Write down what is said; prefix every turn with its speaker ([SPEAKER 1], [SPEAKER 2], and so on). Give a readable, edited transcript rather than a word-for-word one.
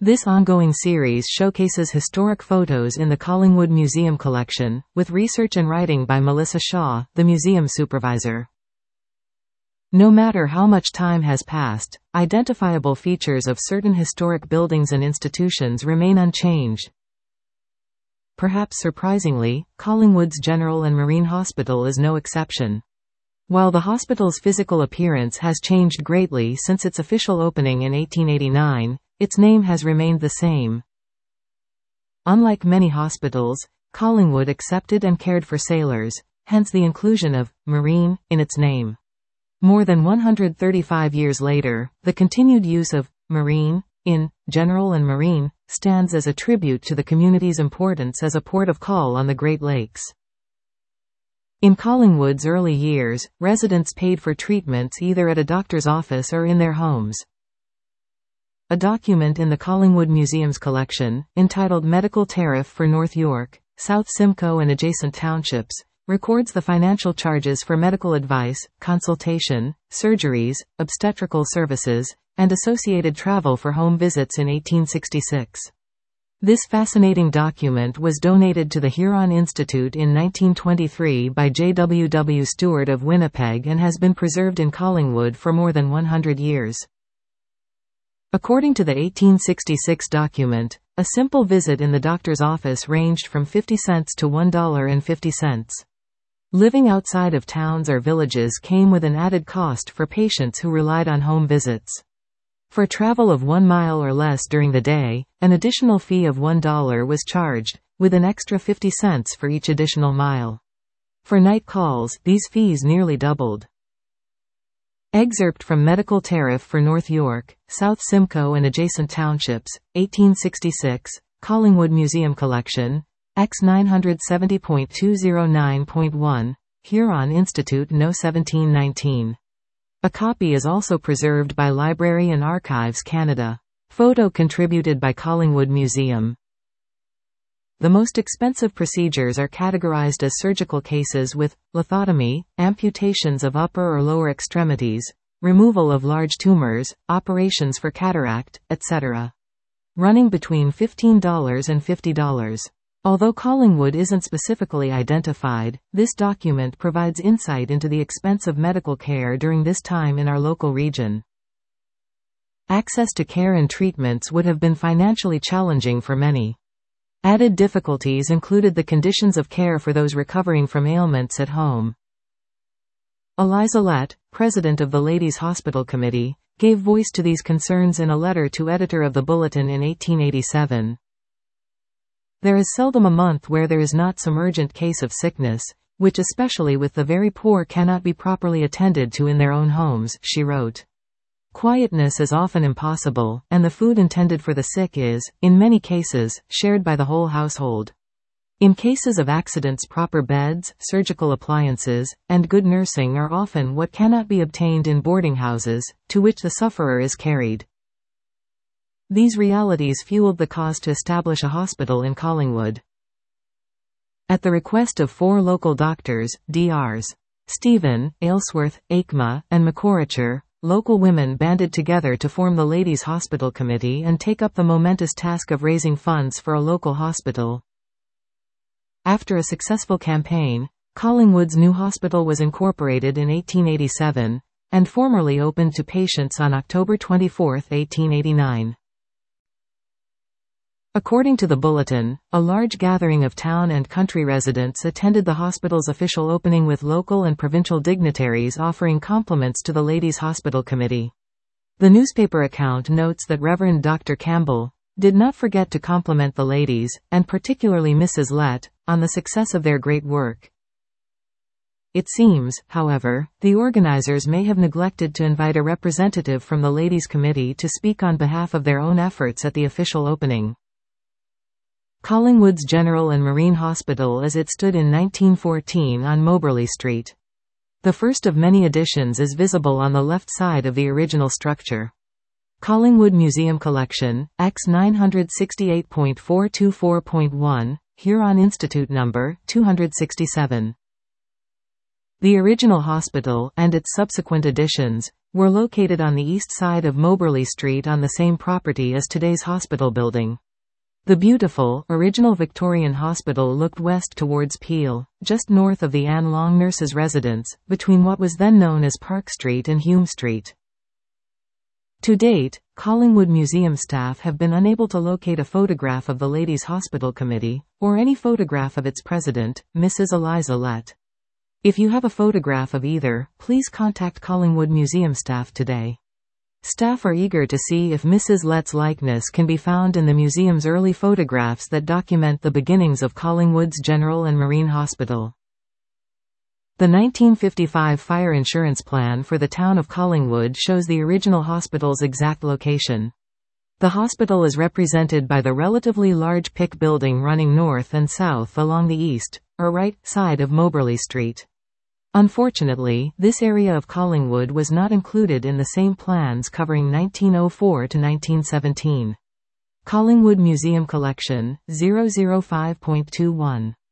[SPEAKER 1] This ongoing series showcases historic photos in the Collingwood Museum collection, with research and writing by Melissa Shaw, the museum supervisor. No matter how much time has passed, identifiable features of certain historic buildings and institutions remain unchanged. Perhaps surprisingly, Collingwood's General and Marine Hospital is no exception. While the hospital's physical appearance has changed greatly since its official opening in 1889, its name has remained the same. Unlike many hospitals, Collingwood accepted and cared for sailors, hence the inclusion of "Marine" in its name. More than 135 years later, the continued use of "Marine" in General and Marine stands as a tribute to the community's importance as a port of call on the Great Lakes. In Collingwood's early years, residents paid for treatments either at a doctor's office or in their homes. A document in the Collingwood Museum's collection, entitled Medical Tariff for North York, South Simcoe and Adjacent Townships, records the financial charges for medical advice, consultation, surgeries, obstetrical services, and associated travel for home visits in 1866. This fascinating document was donated to the Huron Institute in 1923 by J. W. W. Stewart of Winnipeg and has been preserved in Collingwood for more than 100 years. According to the 1866 document, a simple visit in the doctor's office ranged from 50 cents to $1.50. Living outside of towns or villages came with an added cost for patients who relied on home visits. For travel of 1 mile or less during the day, an additional fee of $1 was charged, with an extra 50 cents for each additional mile. For night calls, these fees nearly doubled. Excerpt from Medical Tariff for North York, South Simcoe and Adjacent Townships, 1866, Collingwood Museum Collection, X 970.209.1, Huron Institute No. 1719. A copy is also preserved by Library and Archives Canada. Photo contributed by Collingwood Museum. The most expensive procedures are categorized as surgical cases with lithotomy, amputations of upper or lower extremities, removal of large tumors, operations for cataract, etc. Running between $15 and $50. Although Collingwood isn't specifically identified, this document provides insight into the expense of medical care during this time in our local region. Access to care and treatments would have been financially challenging for many. Added difficulties included the conditions of care for those recovering from ailments at home. Eliza Lett, president of the Ladies' Hospital Committee, gave voice to these concerns in a letter to editor of the Bulletin in 1887. There is seldom a month where there is not some urgent case of sickness, which especially with the very poor cannot be properly attended to in their own homes, she wrote. Quietness is often impossible, and the food intended for the sick is, in many cases, shared by the whole household. In cases of accidents, proper beds, surgical appliances, and good nursing are often what cannot be obtained in boarding houses, to which the sufferer is carried. These realities fueled the cause to establish a hospital in Collingwood. At the request of 4 local doctors, Drs. Stephen, Aylesworth, Aikma, and McCorricher, local women banded together to form the Ladies' Hospital Committee and take up the momentous task of raising funds for a local hospital. After a successful campaign, Collingwood's new hospital was incorporated in 1887, and formally opened to patients on October 24, 1889. According to the Bulletin, a large gathering of town and country residents attended the hospital's official opening with local and provincial dignitaries offering compliments to the Ladies' Hospital Committee. The newspaper account notes that Reverend Dr. Campbell did not forget to compliment the ladies, and particularly Mrs. Lett, on the success of their great work. It seems, however, the organizers may have neglected to invite a representative from the Ladies' Committee to speak on behalf of their own efforts at the official opening. Collingwood's General and Marine Hospital as it stood in 1914 on Moberly Street. The first of many additions is visible on the left side of the original structure. Collingwood Museum Collection, X 968.424.1, Huron Institute No. 267. The original hospital, and its subsequent additions, were located on the east side of Moberly Street on the same property as today's hospital building. The beautiful, original Victorian hospital looked west towards Peel, just north of the Anne Long nurses' residence, between what was then known as Park Street and Hume Street. To date, Collingwood Museum staff have been unable to locate a photograph of the Ladies' Hospital Committee, or any photograph of its president, Mrs. Eliza Lett. If you have a photograph of either, please contact Collingwood Museum staff today. Staff are eager to see if Mrs. Lett's likeness can be found in the museum's early photographs that document the beginnings of Collingwood's General and Marine Hospital. The 1955 fire insurance plan for the town of Collingwood shows the original hospital's exact location. The hospital is represented by the relatively large Pick building running north and south along the east, or right, side of Moberly Street. Unfortunately, this area of Collingwood was not included in the same plans covering 1904 to 1917. Collingwood Museum Collection, 005.21.